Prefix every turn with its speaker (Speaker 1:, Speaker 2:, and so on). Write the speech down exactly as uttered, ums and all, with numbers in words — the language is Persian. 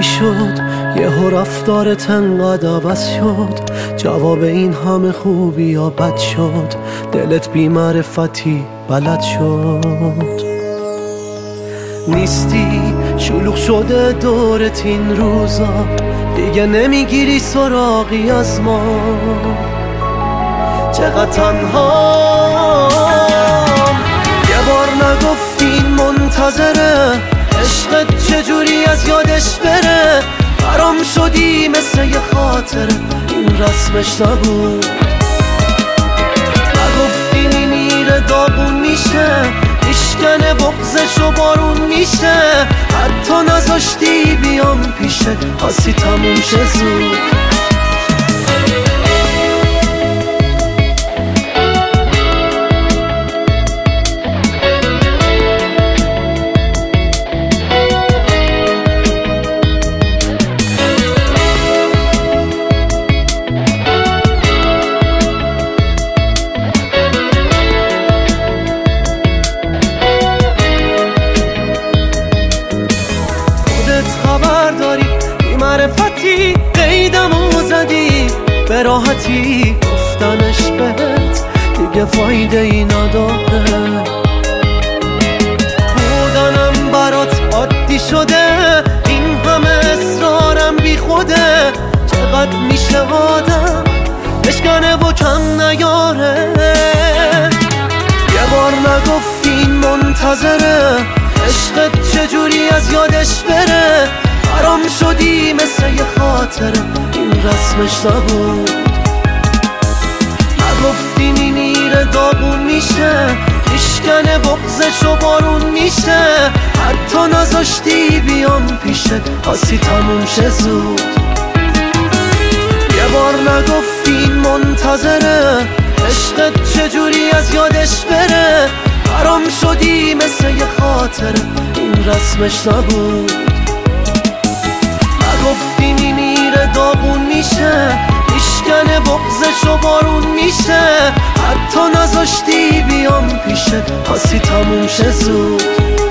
Speaker 1: چی شد یهو رفتارت انقدر عوض شد؟ جواب این همه خوبی یا بد شد؟ دلت بی معرفتی بلد شد؟ نیستی شلوغ شده دورت این روزا، دیگه نمیگیری سراغی از ما. چقدر تنها یه بار نگفتین منتظره، عشقت چجوری از یادش بره؟ برام شدی مثل یه خاطره، این رسمش نبود. نگفتین میره داغون میشه، میشکنه بغزش و بارون میشه. حتی نذاشتی بیام پیشه، خاصی تموم شه زود. خبر داری بی معرفتی قیدمو زدی، به راحتی گفتنش بهت دیگه فایده ای نداره. بودنم برات عادی شده، این همه اصرارم بی خوده. چقدر میشه آدم بشکنه و کم نیاره؟ یه بار نگفتین منتظره، عشقت چجوری از یادش بره؟ برام شدی مثل یه خاطره، این رسمش نبود. نگفتینی میره داغون میشه، میشکنه بغزش و بارون میشه. حتی نذاشتی بیام پیشه، خاصی تموم شه زود. یه بار نگفتین منتظره، عشقت چجوری از یادش بره؟ برام شدی مثل یه خاطره، این رسمش نبود. نگفتینی میره داغون میشه، میشکنه بغزش و بارون میشه. حتی نذاشتی بیام پیشه، خاصی تموم شه زود.